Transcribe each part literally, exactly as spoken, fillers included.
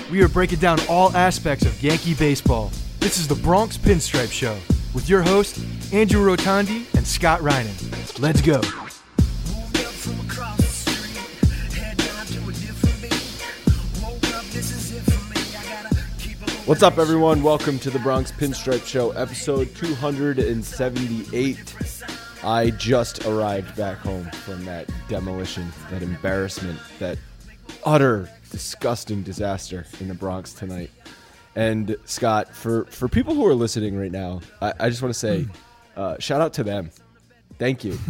We are breaking down all aspects of Yankee baseball. This is the Bronx Pinstripe Show with your hosts, Andrew Rotondi and Scott Reinen. Let's go. What's up, everyone? Welcome to the Bronx Pinstripe Show, episode two hundred seventy-eight. I just arrived back home from that demolition, that embarrassment, that utter disgusting disaster in the Bronx tonight. And Scott, for, for people who are listening right now, I, I just want to say, uh, shout out to them. Thank you.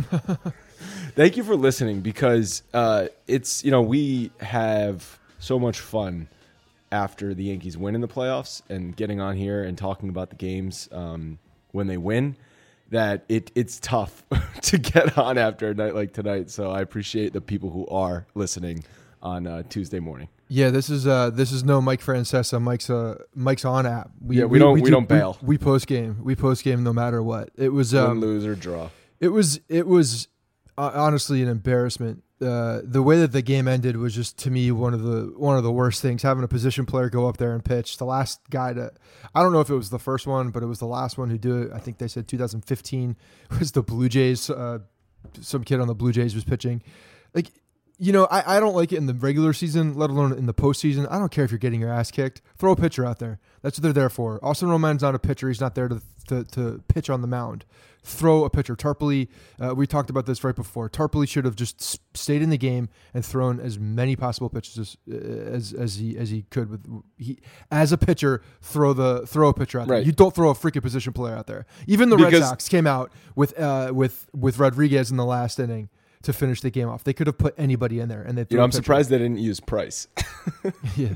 Thank you for listening, because uh, it's, you know, we have so much fun after the Yankees win in the playoffs and getting on here and talking about the games um, when they win, that it it's tough to get on after a night like tonight. So I appreciate the people who are listening on uh, Tuesday morning. Yeah, this is uh, this is no Mike Francesa. Mike's uh, Mike's on app. We, yeah, we, we don't we, we do, don't bail. We, we post game. We post game no matter what. It was um, win, lose or draw. It was it was uh, honestly an embarrassment. Uh, the way that the game ended was just, to me, one of the one of the worst things. Having a position player go up there and pitch. The last guy to, I don't know if it was the first one, but it was the last one who did it. I think they said two thousand fifteen was the Blue Jays. Uh, some kid on the Blue Jays was pitching. Like, you know, I, I don't like it in the regular season, let alone in the postseason. I don't care if you're getting your ass kicked. Throw a pitcher out there. That's what they're there for. Austin Roman's not a pitcher. He's not there to to, to pitch on the mound. Throw a pitcher. Tarpley, uh, we talked about this right before. Tarpley should have just stayed in the game and thrown as many possible pitches as as, as he as he could. With he as a pitcher, throw the throw a pitcher out there. Right. You don't throw a freaking position player out there. Even the Because Red Sox came out with uh, with with Rodriguez in the last inning to finish the game off. They could have put anybody in there, and they. You know, I'm surprised they didn't use Price. Yeah.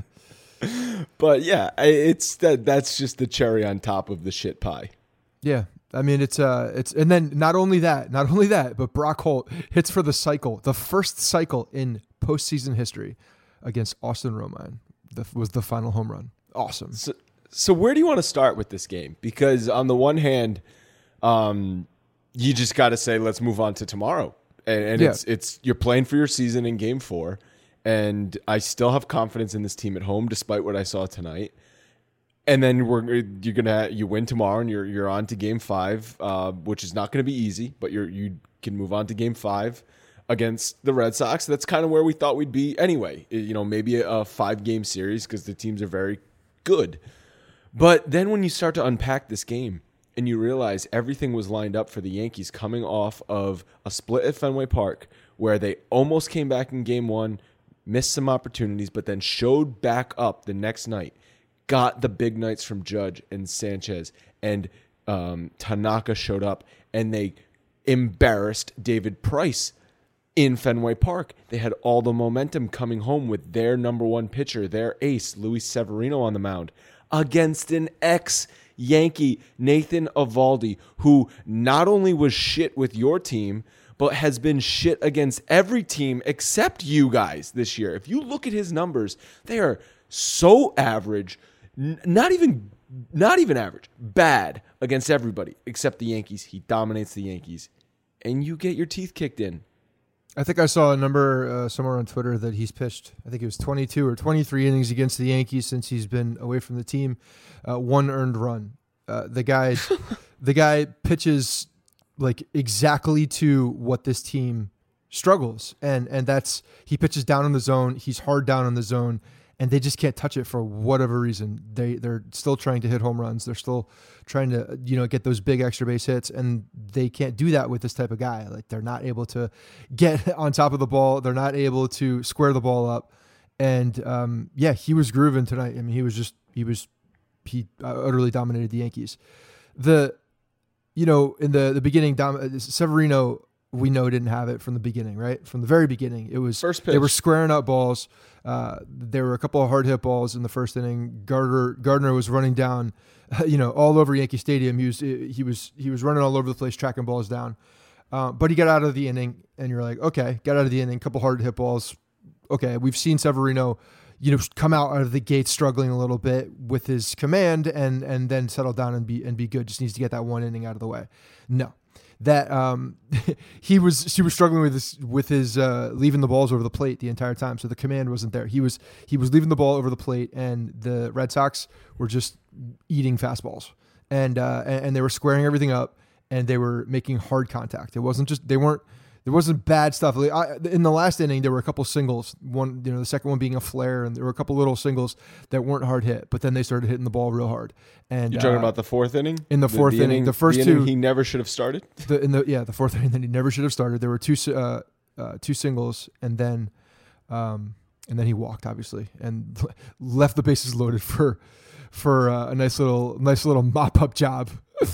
But yeah, it's that. That's just the cherry on top of the shit pie. Yeah, I mean it's uh it's and then not only that, not only that, but Brock Holt hits for the cycle, the first cycle in postseason history against Austin Romine. That was the final home run. Awesome. So, so where do you want to start with this game? Because on the one hand, um, you just got to say let's move on to tomorrow, and, and yeah. it's it's you're playing for your season in Game Four. And I still have confidence in this team at home, despite what I saw tonight. And then we're you're gonna you win tomorrow, and you're you're on to Game Five, uh, which is not going to be easy, but you're you can move on to Game Five against the Red Sox. That's kind of where we thought we'd be anyway. You know, maybe a, a five game series because the teams are very good. But then when you start to unpack this game and you realize everything was lined up for the Yankees coming off of a split at Fenway Park where they almost came back in Game One. Missed some opportunities, but then showed back up the next night. Got the big nights from Judge and Sanchez, and um, Tanaka showed up, and they embarrassed David Price in Fenway Park. They had all the momentum coming home with their number one pitcher, their ace, Luis Severino, on the mound against an ex-Yankee, Nathan Eovaldi, who not only was shit with your team, but has been shit against every team except you guys this year. If you look at his numbers, they are so average, n- not even not even average, bad against everybody except the Yankees. He dominates the Yankees, and you get your teeth kicked in. I think I saw a number uh, somewhere on Twitter that he's pitched, I think it was twenty-two or twenty-three innings against the Yankees since he's been away from the team. Uh, one earned run. Uh, the guy, the guy pitches like exactly to what this team struggles. And and that's, he pitches down in the zone. He's hard down in the zone, and they just can't touch it for whatever reason. They, they're still trying to hit home runs. They're still trying to, you know, get those big extra base hits, and they can't do that with this type of guy. Like, they're not able to get on top of the ball. They're not able to square the ball up. And um, yeah, he was grooving tonight. I mean, he was just, he was, he utterly dominated the Yankees. The, You know, in the, the beginning, Dom, Severino, we know, didn't have it from the beginning, right? From the very beginning. It was first pitch. They were squaring up balls. Uh, there were a couple of hard hit balls in the first inning. Gardner Gardner was running down, uh, you know, all over Yankee Stadium. He was he was he was running all over the place, tracking balls down. Uh, but he got out of the inning, and you're like, okay, got out of the inning, couple hard hit balls. Okay, we've seen Severino, you know, come out of the gate struggling a little bit with his command, and and then settle down and be and be good. Just needs to get that one inning out of the way. No, that um, he was she was struggling with his with his uh, leaving the balls over the plate the entire time. So the command wasn't there. He was he was leaving the ball over the plate, and the Red Sox were just eating fastballs, and uh, and, and they were squaring everything up, and they were making hard contact. It wasn't just they weren't. There wasn't bad stuff. Like I, in the last inning, there were a couple singles. One, you know, the second one being a flare, and there were a couple little singles that weren't hard hit. But then they started hitting the ball real hard. And you're talking uh, about the fourth inning. In the fourth the, the inning, inning, the first the two, inning he never should have started. The, in the yeah, the fourth inning that he never should have started. There were two uh, uh, two singles, and then um, and then he walked, obviously, and left the bases loaded for for uh, a nice little nice little mop up job.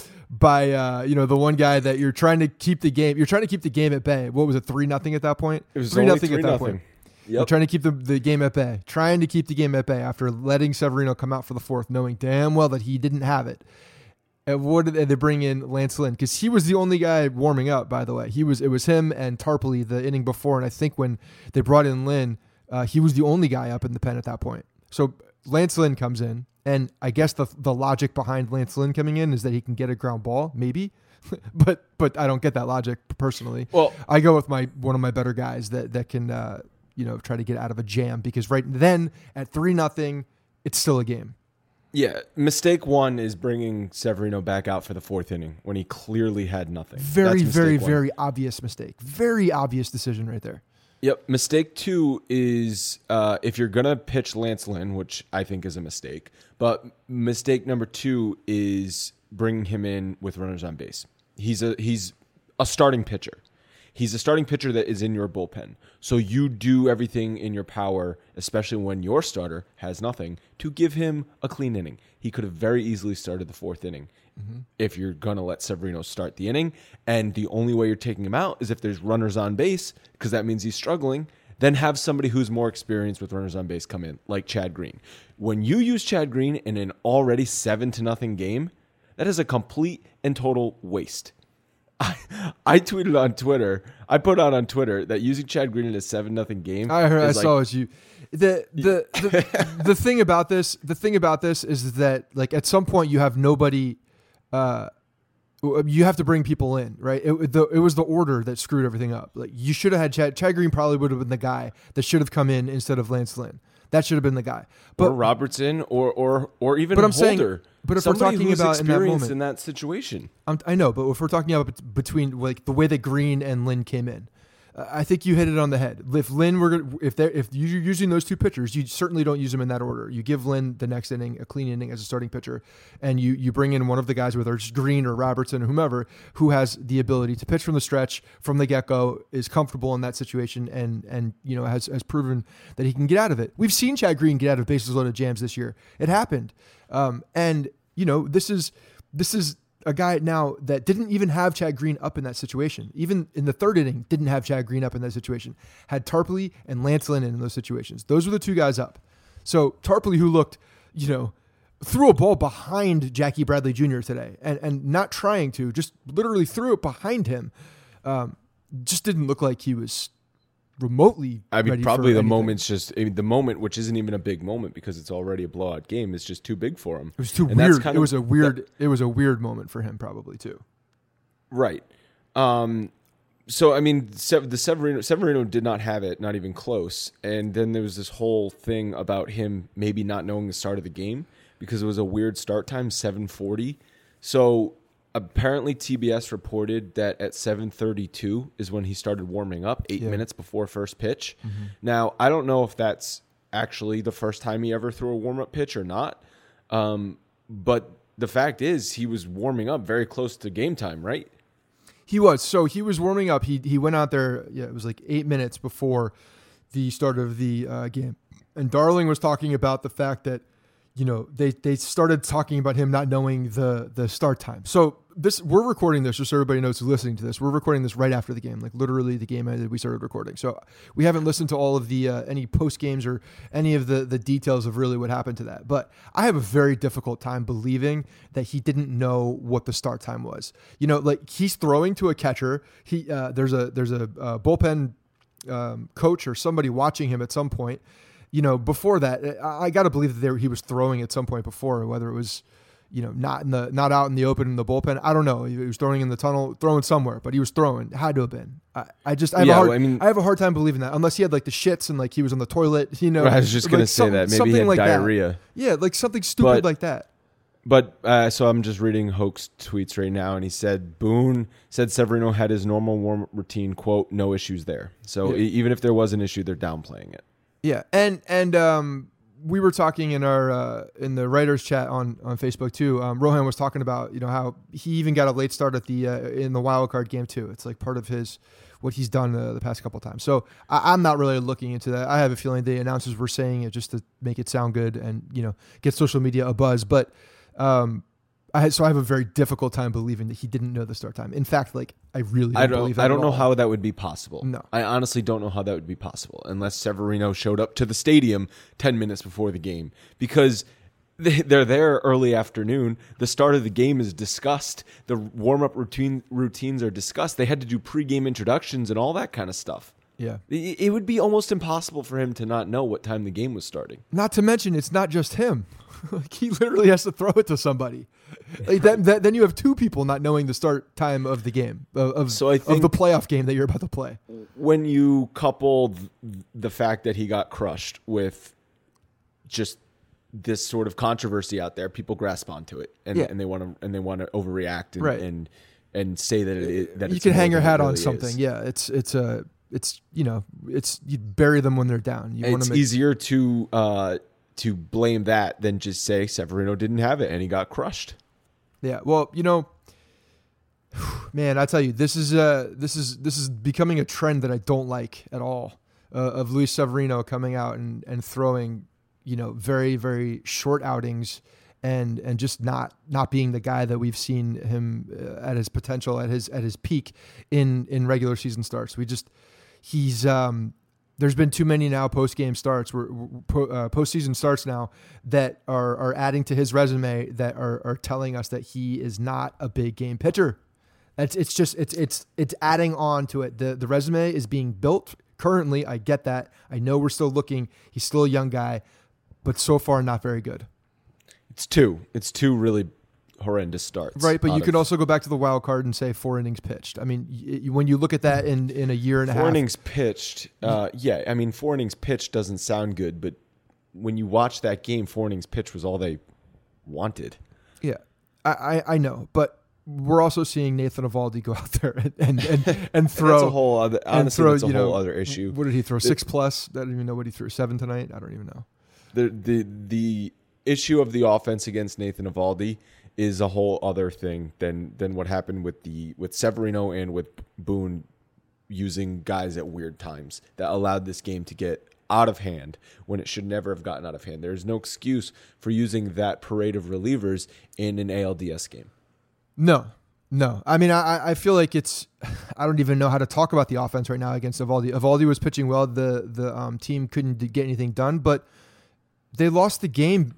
By uh, you know, the one guy that you're trying to keep the game, you're trying to keep the game at bay. What was it, three nothing at that point? It was three only nothing three at that nothing. point. Yep. You're trying to keep the, the game at bay, trying to keep the game at bay after letting Severino come out for the fourth, knowing damn well that he didn't have it. And what did they bring in Lance Lynn? Because he was the only guy warming up. By the way, he was. It was him and Tarpley the inning before, and I think when they brought in Lynn, uh, he was the only guy up in the pen at that point. So Lance Lynn comes in. And I guess the the logic behind Lance Lynn coming in is that he can get a ground ball, maybe, but but I don't get that logic personally. Well, I go with my one of my better guys that that can uh, you know try to get out of a jam, because right then at three nothing, it's still a game. Yeah, mistake one is bringing Severino back out for the fourth inning when he clearly had nothing. Very That's very one. very obvious mistake. Very obvious decision right there. Yep. Mistake two is uh, if you're going to pitch Lance Lynn, which I think is a mistake, but mistake number two is bringing him in with runners on base. He's a he's a starting pitcher. He's a starting pitcher that is in your bullpen. So you do everything in your power, especially when your starter has nothing, to give him a clean inning. He could have very easily started the fourth inning. Mm-hmm. If you're going to let Severino start the inning, and the only way you're taking him out is if there's runners on base, because that means he's struggling, then have somebody who's more experienced with runners on base come in, like Chad Green. When you use Chad Green in an already seven to nothing game, that is a complete and total waste. I, I tweeted on Twitter, I put out on Twitter that using Chad Green in a seven nothing game. I heard, I like, saw it. You, the the the, the thing about this, the thing about this is that like at some point you have nobody. Uh, you have to bring people in, right? It, the, it was the order that screwed everything up. Like you should have had Chad. Chad Green probably would have been the guy that should have come in instead of Lance Lynn. That should have been the guy. But or Robertson, or or or even but I'm Holder. Saying, but if Somebody we're talking who's about in that experienced moment, in that situation, I'm, I know. But if we're talking about between like the way that Green and Lynn came in, uh, I think you hit it on the head. If Lynn were if they if you're using those two pitchers, you certainly don't use them in that order. You give Lynn the next inning, a clean inning as a starting pitcher, and you you bring in one of the guys, whether it's Green or Robertson or whomever, who has the ability to pitch from the stretch from the get go, is comfortable in that situation, and and you know has has proven that he can get out of it. We've seen Chad Green get out of bases loaded jams this year. It happened, um, and you know this is this is. a guy now that didn't even have Chad Green up in that situation. Even in the third inning, didn't have Chad Green up in that situation. Had Tarpley and Lance Lynn in those situations. Those were the two guys up. So Tarpley, who looked, you know, threw a ball behind Jackie Bradley Junior today, and, and not trying to, just literally threw it behind him. Um, just didn't look like he was remotely I mean, ready probably for the anything. moment's just I mean, the moment, which isn't even a big moment because it's already a blowout game, is just too big for him. It was too And that's weird. kind It of was a weird. that- it was a weird moment for him, probably too. Right. Um, so I mean, Se- the Severino Severino did not have it, not even close. And then there was this whole thing about him maybe not knowing the start of the game because it was a weird start time, seven forty. So apparently T B S reported that at seven thirty-two is when he started warming up, eight Yeah. minutes before first pitch. Mm-hmm. Now, I don't know if that's actually the first time he ever threw a warm-up pitch or not. Um, but the fact is he was warming up very close to game time, right? He was. So he was warming up. He he went out there, yeah, it was like eight minutes before the start of the uh, game. And Darling was talking about the fact that, you know, they, they started talking about him not knowing the the start time. So this we're recording this, just so everybody knows who's listening to this. We're recording this right after the game, like literally the game ended, we started recording. So we haven't listened to all of the uh, any post games or any of the the details of really what happened to that. But I have a very difficult time believing that he didn't know what the start time was. You know, like he's throwing to a catcher. He uh, there's a there's a uh, bullpen um, coach or somebody watching him at some point. You know, before that, I, I got to believe that there, he was throwing at some point before, whether it was, you know, not in the not out in the open in the bullpen. I don't know. He was throwing in the tunnel, throwing somewhere, but he was throwing. Had to have been. I, I just I have Yeah, a hard well, I mean- I have a hard time believing that unless he had like the shits and like he was on the toilet. You know, I was just like gonna say some- that maybe he something had like that. diarrhea. Yeah, like something stupid But- like that. But uh, so I'm just reading Hoke's tweets right now, and he said Boone said Severino had his normal warm routine. "Quote: No issues there." So Yeah. e- even if there was an issue, they're downplaying it. Yeah, and and um, we were talking in our uh, in the writers chat on, on Facebook too. Um, Rohan was talking about you know how he even got a late start at the uh, in the wild card game too. It's like part of his what he's done uh, the past couple of times. So I, I'm not really looking into that. I have a feeling the announcers were saying it just to make it sound good and you know get social media a buzz. But um, I had, so I have a very difficult time believing that he didn't know the start time. In fact, like I really don't I don't. believe that I don't at know all. how that would be possible. No. I honestly don't know how that would be possible unless Severino showed up to the stadium ten minutes before the game because they, they're there early afternoon. The start of the game is discussed. The warm up routine routines are discussed. They had to do pregame introductions and all that kind of stuff. Yeah. It, it would be almost impossible for him to not know what time the game was starting. Not to mention, it's not just him. Like he literally has to throw it to somebody. Like that, that, then you have two people not knowing the start time of the game of of, So I of think- the playoff game that you're about to play. When you couple th- the fact that he got crushed with just this sort of controversy out there, people grasp onto it and, Yeah. and they want to and they want to overreact and, Right. and and say that it that You it's can more hang your than it hat on really something. is. Yeah, it's it's a it's you know it's you bury them when they're down. You want It's to make easier to uh, to blame that than just say Severino didn't have it and he got crushed. Yeah, well, you know, man, I tell you, this is uh this is this is becoming a trend that I don't like at all. Uh, of Luis Severino coming out and, and throwing, you know, very very short outings, and and just not not being the guy that we've seen him uh, at his potential at his at his peak in in regular season starts. We just he's um. There's been too many now post-game starts, where uh, postseason starts now that are are adding to his resume that are are telling us that he is not a big game pitcher. It's it's just it's it's it's adding on to it. The the resume is being built currently. I get that. I know we're still looking. He's still a young guy, but so far not very good. It's two. It's two really horrendous starts. Right, but out you of- could also go back to the wild card and say four innings pitched. I mean, y- when you look at that in, in a year and a Four half, innings pitched. Uh, yeah, I mean, four innings pitched doesn't sound good, but when you watch that game, four innings pitched was all they wanted. yeah, I, I, I know, but we're also seeing Nathan Eovaldi go out there and and, and, and throw. That's a whole other. and Honestly, throw, that's a you whole know, other issue. What did he throw? Six plus? I don't even know what he threw. Seven tonight? I don't even know. The the the issue of the offense against Nathan Eovaldi is a whole other thing than than what happened with the with Severino and with Boone using guys at weird times that allowed this game to get out of hand when it should never have gotten out of hand. There's no excuse for using that parade of relievers in an A L D S game. No, no. I mean, I, I feel like it's. I don't even know how to talk about the offense right now against Eovaldi. Eovaldi was pitching well. The the um, team couldn't get anything done, but they lost the game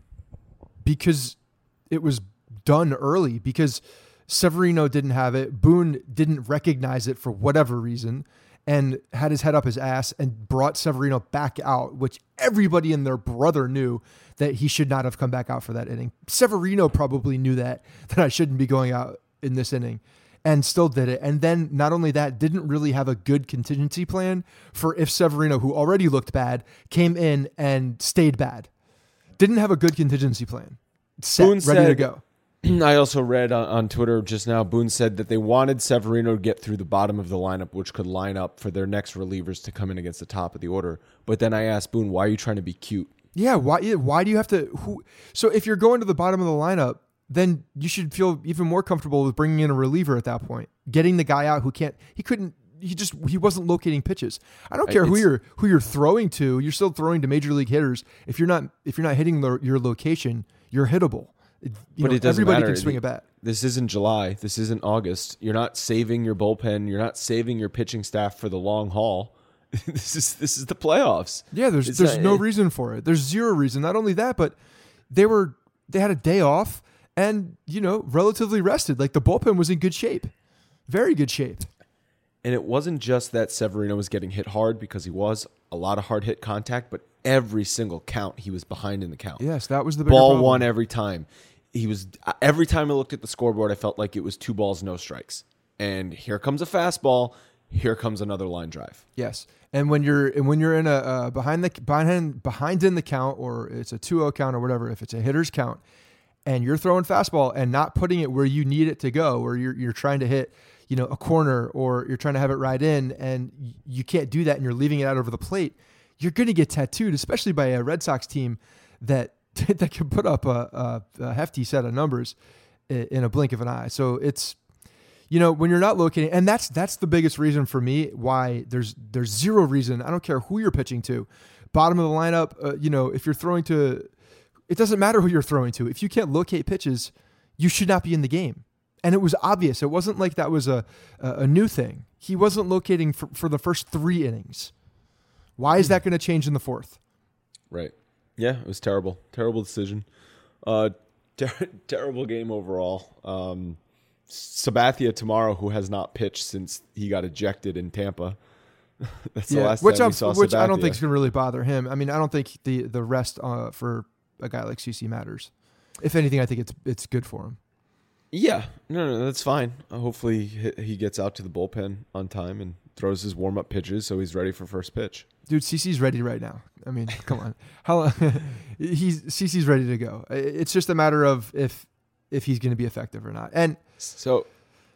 because it was done early. Because Severino didn't have it. Boone didn't recognize it for whatever reason, and had his head up his ass and brought Severino back out, which everybody and their brother knew that he should not have come back out for that inning. Severino probably knew that, that I shouldn't be going out in this inning, and still did it. And then not only that, didn't really have a good contingency plan for if Severino, who already looked bad, came in and stayed bad. Didn't have a good contingency plan. Set, Boone ready to said- go. I also read on, on Twitter just now, Boone said that they wanted Severino to get through the bottom of the lineup, which could line up for their next relievers to come in against the top of the order. But then I asked Boone, why are you trying to be cute? Yeah, why yeah, why do you have to who so if you're going to the bottom of the lineup, then you should feel even more comfortable with bringing in a reliever at that point. Getting the guy out who can't he couldn't he just he wasn't locating pitches. I don't care who It's- you're who you're throwing to. You're still throwing to major league hitters. If you're not if you're not hitting the, your location, you're hittable. It, you But know, it doesn't everybody matter. can swing a bat. This isn't July. This isn't August. You're not saving your bullpen. You're not saving your pitching staff for the long haul. this is this is the playoffs. Yeah, there's It's there's not- no it- reason for it. There's zero reason. Not only that, but they were they had a day off and, you know, relatively rested. Like the bullpen was in good shape. Very good shape. And it wasn't just that Severino was getting hit hard, because he was a lot of hard hit contact, but every single count he was behind in the count. Yes, that was the bigger Ball problem. one every time. he was every time I looked at the scoreboard, I felt like it was two balls, no strikes. And here comes a fastball. Here comes another line drive. Yes, and when you're and when you're in a uh, behind the behind behind in the count, or it's a two oh count or whatever, if it's a hitter's count, and you're throwing fastball and not putting it where you need it to go, or you're you're trying to hit, you know, a corner, or you're trying to have it right in, and you can't do that, and you're leaving it out over the plate, you're going to get tattooed, especially by a Red Sox team that that can put up a, a, a hefty set of numbers in a blink of an eye. So it's, you know, when you're not locating, and that's that's the biggest reason for me why there's there's zero reason. I don't care who you're pitching to, bottom of the lineup. Uh, you know, if you're throwing to, it doesn't matter who you're throwing to. If you can't locate pitches, you should not be in the game. And it was obvious. It wasn't like that was a a, a new thing. He wasn't locating for, for the first three innings. Why is that going to change in the fourth? Right. Yeah, it was terrible. Terrible decision. Uh, ter- terrible game overall. Um, Sabathia tomorrow, who has not pitched since he got ejected in Tampa. That's the yeah, last which time I'm, we saw which Sabathia. I don't think is going to really bother him. I mean, I don't think the the rest uh, for a guy like C C matters. If anything, I think it's it's good for him. Yeah, no, no, that's fine. Uh, hopefully he, he gets out to the bullpen on time and throws his warm up pitches so he's ready for first pitch. Dude, CeCe's ready right now. I mean, come on. How he's CeCe's ready to go. It's just a matter of if if he's going to be effective or not. And so,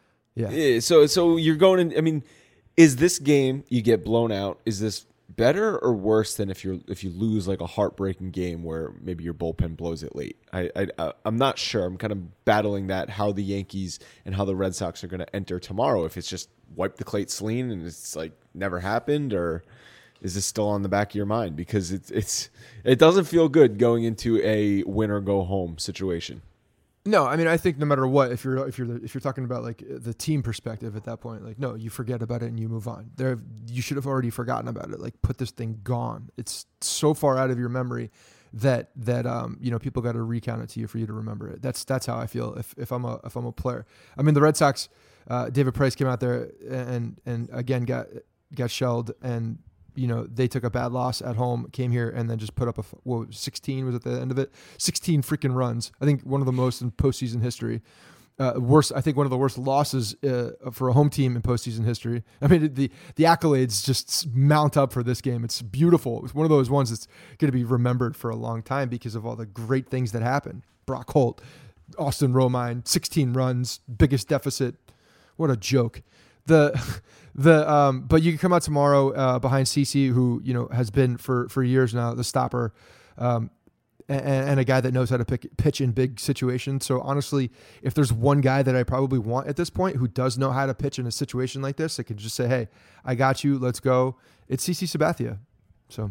yeah. So so you're going in. I mean, is this game you get blown out? Is this better or worse than if you're if you lose like a heartbreaking game where maybe your bullpen blows it late? I, I I'm not sure. I'm kind of battling that, how the Yankees and how the Red Sox are going to enter tomorrow. If it's just wipe the slate clean and it's like never happened, or is this still on the back of your mind? Because it's it's it doesn't feel good going into a win or go home situation. No, I mean, I think no matter what, if you're if you're if you're talking about like the team perspective at that point, like no, you forget about it and you move on. There, you should have already forgotten about it. Like put this thing gone. It's so far out of your memory that that um you know people got to recount it to you for you to remember it. That's that's how I feel if if I'm a if I'm a player. I mean, the Red Sox, uh, David Price came out there and and again got got shelled, and you know, they took a bad loss at home, came here, and then just put up a, what, sixteen was at the end of it? sixteen freaking runs. I think one of the most in postseason history. Uh, worst, I think one of the worst losses uh, for a home team in postseason history. I mean, the the accolades just mount up for this game. It's beautiful. It's one of those ones that's going to be remembered for a long time because of all the great things that happened. Brock Holt, Austin Romine, sixteen runs, biggest deficit. What a joke. The the um, but you can come out tomorrow uh, behind CeCe, who you know has been for, for years now the stopper, um, and, and a guy that knows how to pick, pitch in big situations. So honestly, if there's one guy that I probably want at this point who does know how to pitch in a situation like this, I can just say, "Hey, I got you. Let's go." It's CeCe Sabathia. So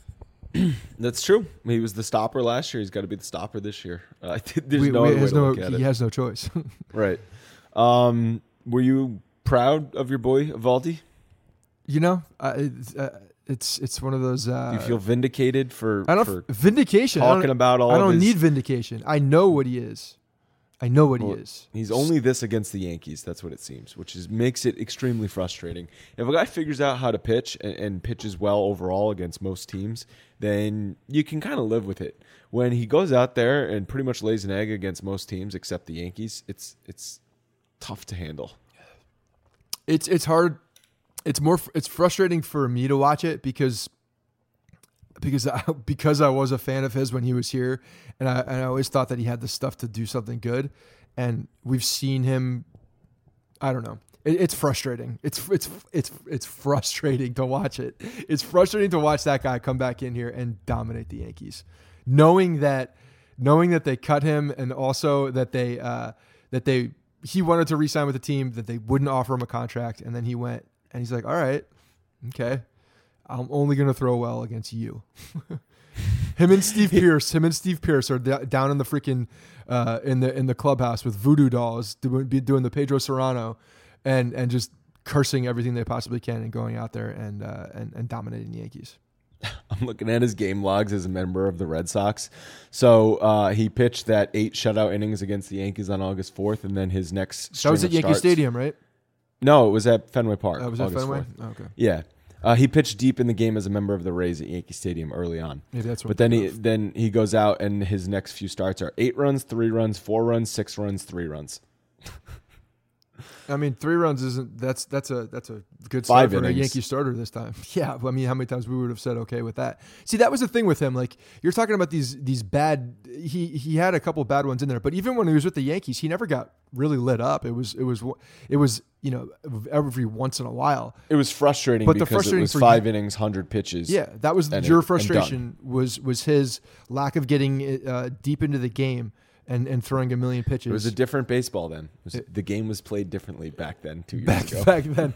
that's true. He was the stopper last year. He's got to be the stopper this year. Uh, there's we, no we, other way to no, look at he it. has no choice. Right. Um, were you proud of your boy Eovaldi? You know, uh, it's, uh, it's it's one of those. Uh, Do you feel vindicated for, I don't for vindication. talking I don't, about all I don't of his, need vindication. I know what he is. I know what well, he is. He's only this against the Yankees. That's what it seems, which is makes it extremely frustrating. If a guy figures out how to pitch and, and pitches well overall against most teams, then you can kind of live with it. When he goes out there and pretty much lays an egg against most teams except the Yankees, it's it's tough to handle. It's it's hard. It's more. It's frustrating for me to watch it because because I, because I was a fan of his when he was here, and I and I always thought that he had the stuff to do something good, and we've seen him. I don't know. It, it's frustrating. It's it's it's it's frustrating to watch it. It's frustrating to watch that guy come back in here and dominate the Yankees, knowing that knowing that they cut him, and also that they uh, that they. He wanted to re-sign with the team, that they wouldn't offer him a contract, and then he went and he's like, all right, okay, I'm only going to throw well against you. him and Steve Pierce, him and Steve Pierce are d- down in the freaking uh, in the in the clubhouse with voodoo dolls, doing, be doing the Pedro Serrano, and and just cursing everything they possibly can and going out there and uh, and, and dominating the Yankees. I'm looking at his game logs as a member of the Red Sox. So uh, he pitched that eight shutout innings against the Yankees on August fourth, and then his next That was at string of Yankee starts- Stadium, right? No, it was at Fenway Park. Oh, was that August Fenway? fourth. Oh, okay. Yeah. Uh, he pitched deep in the game as a member of the Rays at Yankee Stadium early on. Maybe that's what but then he then he goes out and his next few starts are eight runs, three runs, four runs, six runs, three runs. I mean, three runs isn't that's that's a that's a good start Five for innings. a Yankee starter this time. Yeah, I mean, how many times we would have said okay with that? See, that was the thing with him. Like you're talking about these these bad. He he had a couple bad ones in there, but even when he was with the Yankees, he never got really lit up. It was it was it was you know every once in a while. It was frustrating But the because frustrating it was for five you- innings, hundred pitches. Yeah, that was and your it- and frustration. Was was his lack of getting uh, deep into the game and, and throwing a million pitches. It was a different baseball then. It was, it, the game was played differently back then, two years back ago. back then.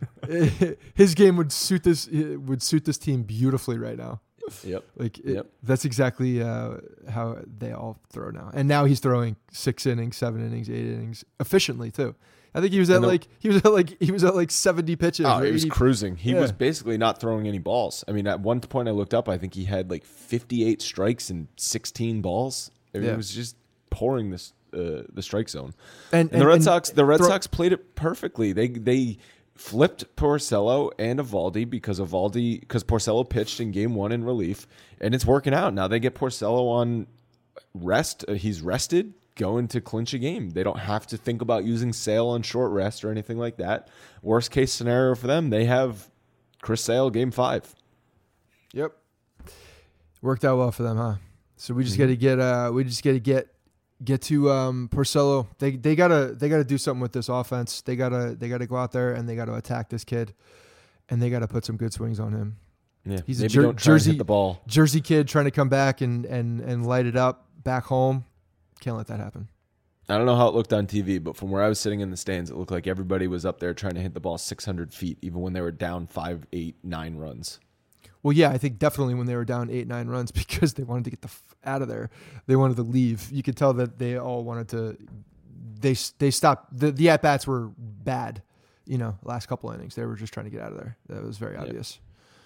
His game would suit this would suit this team beautifully right now. Yep. Like it, Yep. that's exactly uh, how they all throw now. And now he's throwing six innings, seven innings, eight innings efficiently too. I think he was at know. like he was at like he was at like seventy pitches. Oh, or he was eighty. cruising. He Yeah. was basically not throwing any balls. I mean, at one point I looked up, I think he had like fifty-eight strikes and sixteen balls. I mean, Yeah. It was just pouring this uh, the strike zone. And, And the Red and Sox, the Red throw- Sox played it perfectly. They they flipped Porcello and Evaldi because Evaldi because Porcello pitched in Game One in relief, and it's working out. Now they get Porcello on rest. Uh, he's rested, going to clinch a game. They don't have to think about using Sale on short rest or anything like that. Worst case scenario for them, they have Chris Sale Game Five. Yep. Worked out well for them, huh? So we just Mhm. got to get uh we just got to get get to um Porcello. They they got to they got to do something with this offense. They got to they got to go out there and they got to attack this kid and they got to put some good swings on him. Yeah, He's a maybe Jer- don't try and Jersey- hit the ball. Jersey kid trying to come back and and and light it up back home. Can't let that happen. I don't know how it looked on T V, but from where I was sitting in the stands, it looked like everybody was up there trying to hit the ball six hundred feet, even when they were down five, eight, nine runs. Well, yeah, I think definitely when they were down eight, nine runs because they wanted to get the f- out of there. They wanted to leave. You could tell that they all wanted to. They they stopped. The, the at bats were bad. You know, last couple innings they were just trying to get out of there. That was very obvious.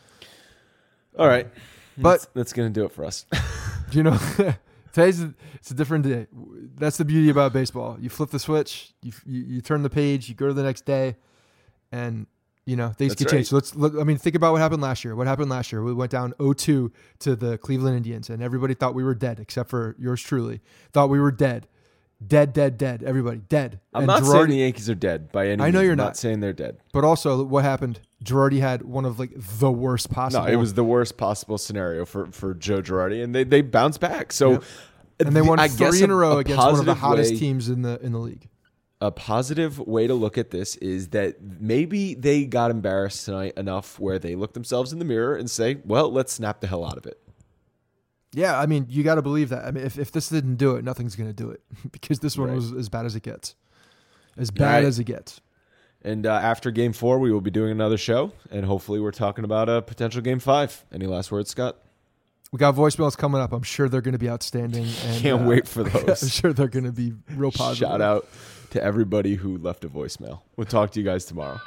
All right, But- that's, that's gonna do it for us. You know, today's a, it's a different day. That's the beauty about baseball. You flip the switch. You you, you turn the page. You go to the next day, and. You know, things That's could right. change. So let's look. I mean, think about what happened last year. What happened last year? We went down oh two to the Cleveland Indians, and everybody thought we were dead, except for yours truly. Thought we were dead. Dead, dead, dead. Everybody, dead. I'm and not Girardi, saying the Yankees are dead by any I know means. you're I'm not. not saying they're dead. But also, what happened? Girardi had one of like the worst possible. No, it was the worst possible scenario for, for Joe Girardi, and they, they bounced back. So, Yep. and they won I guess three in a row a against one of the positive hottest way- teams in the in the league. A positive way to look at this is that maybe they got embarrassed tonight enough where they look themselves in the mirror and say, well, let's snap the hell out of it. Yeah, I mean, you got to believe that. I mean, if, if this didn't do it, nothing's going to do it because this one Right. was as bad as it gets. As bad Right. as it gets. And uh, after game four, we will be doing another show, and hopefully we're talking about a potential game five. Any last words, Scott? We got voicemails coming up. I'm sure they're going to be outstanding. And, Can't uh, wait for I'm those. sure they're going to be real positive. Shout out to everybody who left a voicemail. We'll talk to you guys tomorrow.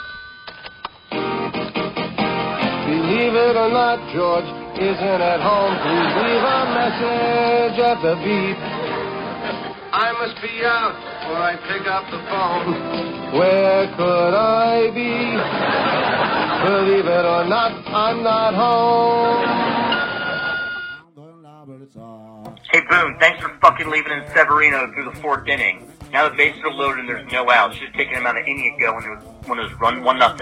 Believe it or not, George isn't at home. Please leave a message at the beep. I must be out before I pick up the phone. Where could I be? Believe it or not, I'm not home. Hey, Boone, thanks for fucking leaving in Severino through the fourth inning. Now the bases are loaded and there's no outs. Should have taken him out of inning ago when it was, when it was run one nothing.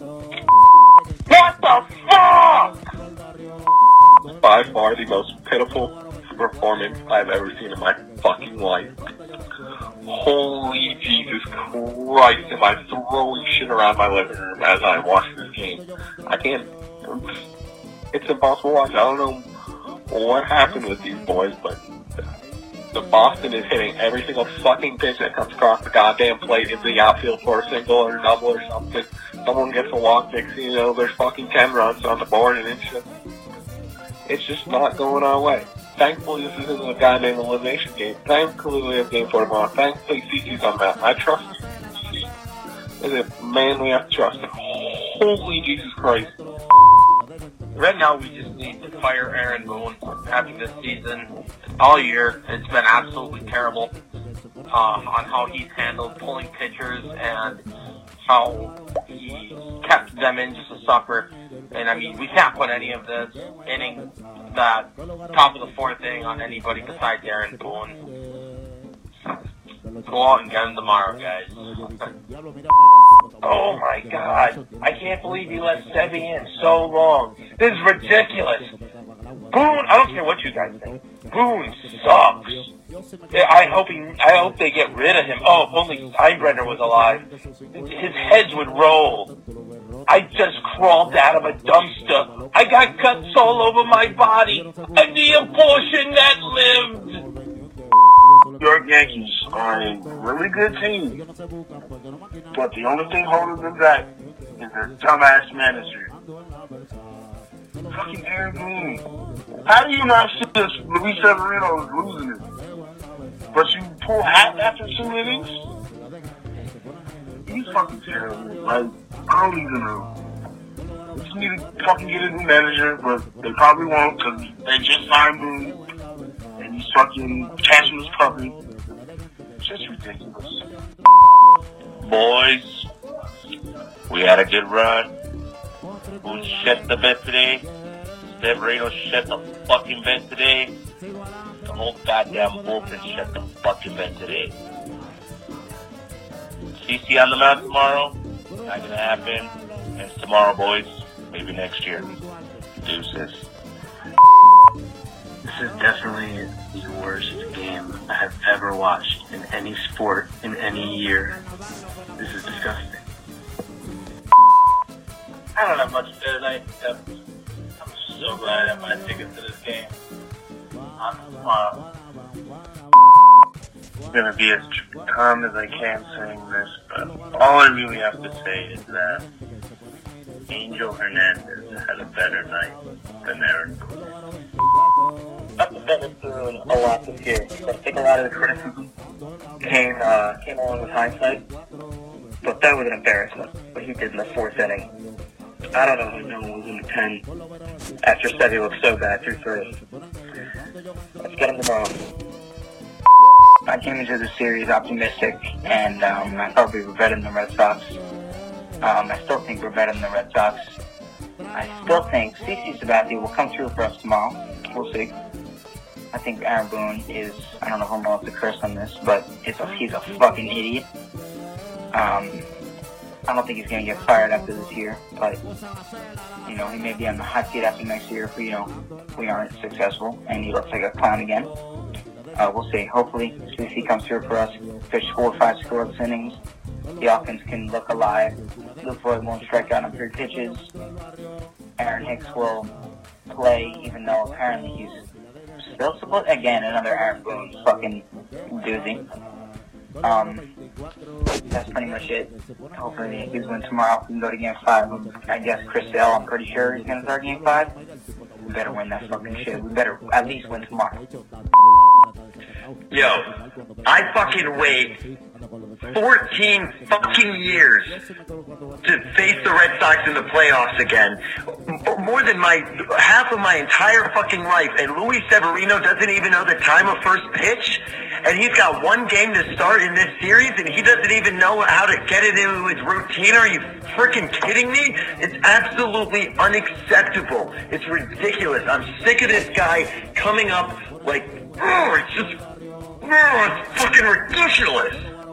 What the fuck? By far the most pitiful performance I've ever seen in my fucking life. Holy Jesus Christ, am I throwing shit around my living room as I watch this game. I can't, it's impossible to watch. I don't know what happened with these boys, but the Boston is hitting every single fucking pitch that comes across the goddamn plate into the outfield for a single or double or something. Someone gets a walk, next thing you know, there's fucking ten runs on the board, and it's just, it's just not going our way. Thankfully, this isn't a goddamn elimination game. Thankfully, we have game four tomorrow. Thankfully, C C's on that. I trust you, C C. There's a man we have to trust. Holy Jesus Christ. Right now, we just need to fire Aaron Boone after this season. All year, it's been absolutely terrible uh, on how he's handled pulling pitchers and how he kept them in just a sucker. And, I mean, we can't put any of this inning, the top of the fourth inning on anybody besides Aaron Boone. Go out and get him tomorrow, guys. Oh, my God. I can't believe you let Sevy in so long. This is ridiculous. Boone, I don't care what you guys think. Boone sucks. I hope he, I hope they get rid of him. Oh, if only Steinbrenner was alive. His heads would roll. I just crawled out of a dumpster. I got cuts all over my body. And the abortion that lived. New York Yankees are a really good team, but the only thing holding them back is their dumbass manager. Fucking Aaron Boone. How do you not see this Luis Severino is losing it? But you pull half after two innings? He's fucking terrible. Like, I don't even know. They just need to fucking get a new manager, but they probably won't because they just signed Boone. And he's fucking catching his puppy. It's just ridiculous. Boys, we had a good run. Who shit the bed today? Severino shit the fucking bed today. The whole goddamn bullpen shit the fucking bed today. C C on the mound tomorrow? Not gonna happen. And it's tomorrow, boys. Maybe next year. Deuces. This is definitely the worst game I have ever watched in any sport in any year. This is disgusting. I don't have much to say tonight, except I'm so glad I have my tickets to this game. On tomorrow. I'm gonna be as calm as I can saying this, but all I really have to say is that Angel Hernandez had a better night than Aaron Boone. Up the Bennett doing a lot this year. I think a lot of the criticism came uh, came along with hindsight, but that was an embarrassment what he did in the fourth inning. I don't know how no one was in the pen after Sevy looked so bad through three. Let's get him tomorrow. I came into the series optimistic, and um, I thought we were better than the Red Sox. Um, I still think we're better than the Red Sox. I still think C C Sabathia will come through for us tomorrow. We'll see. I think Aaron Boone is, I don't know if I'm allowed to curse on this, but it's a, he's a fucking idiot. Um, I don't think he's going to get fired after this year, but, you know, he may be on the hot seat after next year if we, you know, we aren't successful and he looks like a clown again. Uh, we'll see. Hopefully, C C comes through for us. Pitch four or five scoreless innings. The offense can look alive. Luke Voigt won't strike out on three pitches. Aaron Hicks will play, even though apparently he's still supposed. Again, another Aaron Boone fucking doozy. Um, that's pretty much it. Hopefully the Yankees win tomorrow. We can go to game five. I guess Chris Sale, I'm pretty sure he's going to start game five. We better win that fucking shit. We better at least win tomorrow. Yo, I fucking wait fourteen fucking years to face the Red Sox in the playoffs again. More than my half of my entire fucking life, and Luis Severino doesn't even know the time of first pitch, and he's got one game to start in this series, and he doesn't even know how to get it into his routine. Are you freaking kidding me? It's absolutely unacceptable. It's ridiculous. I'm sick of this guy coming up like, oh, it's just, oh, it's fucking ridiculous.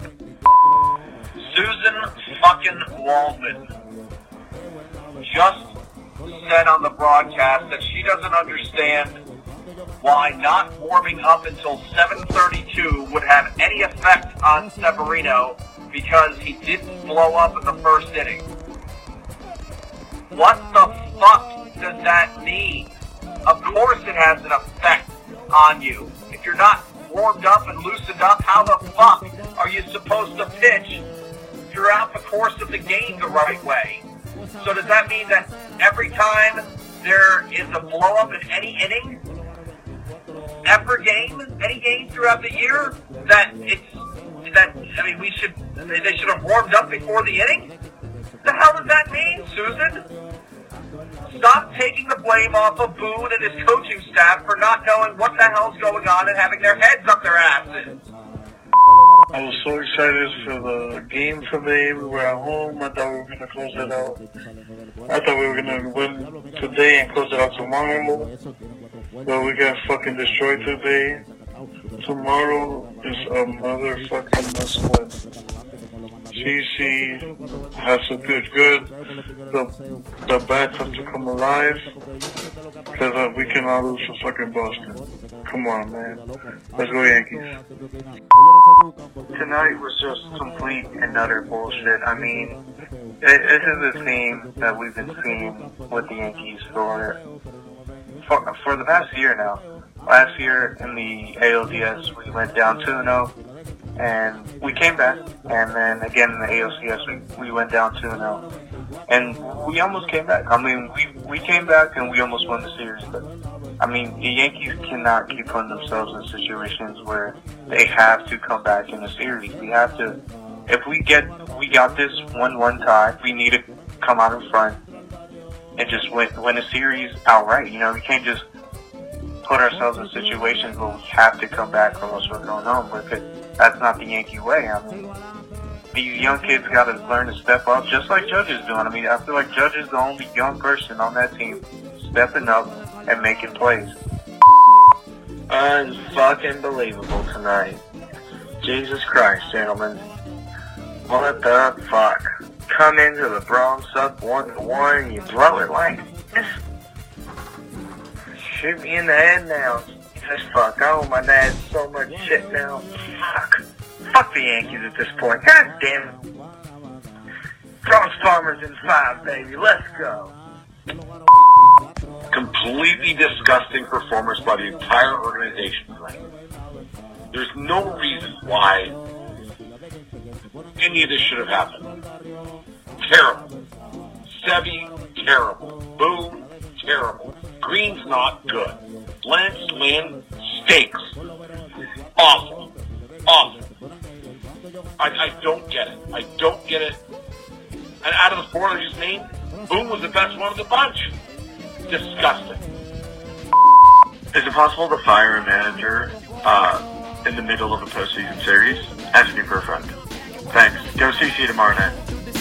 Susan fucking Waldman just said on the broadcast that she doesn't understand why not warming up until seven thirty-two would have any effect on Severino because he didn't blow up in the first inning. What the fuck does that mean? Of course it has an effect on you. If you're not warmed up and loosened up, how the fuck are you supposed to pitch throughout the course of the game the right way? So does that mean that every time there is a blow up in any inning, every game, any game throughout the year, that it's that I mean we should they should have warmed up before the inning? The hell does that mean, Susan? Stop taking the blame off of Boone and his coaching staff for not knowing what the hell's going on and having their heads up their asses. I was so excited for the game today. We were at home. I thought we were going to close it out. I thought we were going to win today and close it out tomorrow. But we got fucking destroyed today. Tomorrow is a motherfucking must-win. C C has to do good. The, the bats have to come alive. Because uh, we cannot lose to fucking Boston. Come on, man. Let's go Yankees. Tonight was just complete and utter bullshit. I mean, it, this is a team that we've been seeing with the Yankees for, for, for the past year now. Last year in the A L D S, we went down two and oh. And we came back, and then again in the A L C S, we, we went down two and oh. And we almost came back. I mean, we we came back and we almost won the series. But, I mean, the Yankees cannot keep putting themselves in situations where they have to come back in a series. We have to, if we get, we got this one one tie, we need to come out in front and just win, win a series outright. You know, we can't just put ourselves in situations where we have to come back or else we're going home with it. That's not the Yankee way. I mean, these young kids got to learn to step up, just like Judge is doing. I mean, I feel like Judge is the only young person on that team stepping up and making plays. Unfucking believable tonight. Jesus Christ, gentlemen. What the fuck? Come into the Bronx up one to one and you blow it like this? Shoot me in the head now. Just fuck. I owe my dad so much shit now. Fuck. Fuck the Yankees at this point. God damn it. Bronx Farmers in five, baby. Let's go. Completely disgusting performance by the entire organization tonight. There's no reason why any of this should have happened. Terrible. Sevy, terrible. Boone, terrible. Green's not good. Lance Lynn stinks. Awful. Awful. I, I don't get it. I don't get it. And out of the four that you just named, Boone was the best one of the bunch. Disgusting. Is it possible to fire a manager uh, in the middle of a postseason series? Asking for a friend. Thanks. Go C C tomorrow night.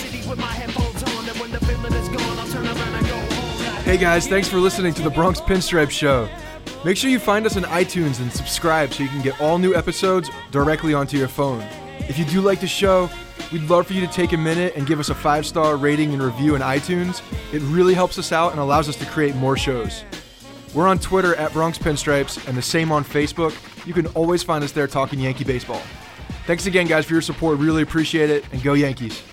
Hey guys, thanks for listening to the Bronx Pinstripe Show. Make sure you find us on iTunes and subscribe so you can get all new episodes directly onto your phone. If you do like the show, we'd love for you to take a minute and give us a five-star rating and review in iTunes. It really helps us out and allows us to create more shows. We're on Twitter at Bronx Pinstripes and the same on Facebook. You can always find us there talking Yankee baseball. Thanks again, guys, for your support. Really appreciate it, and go Yankees.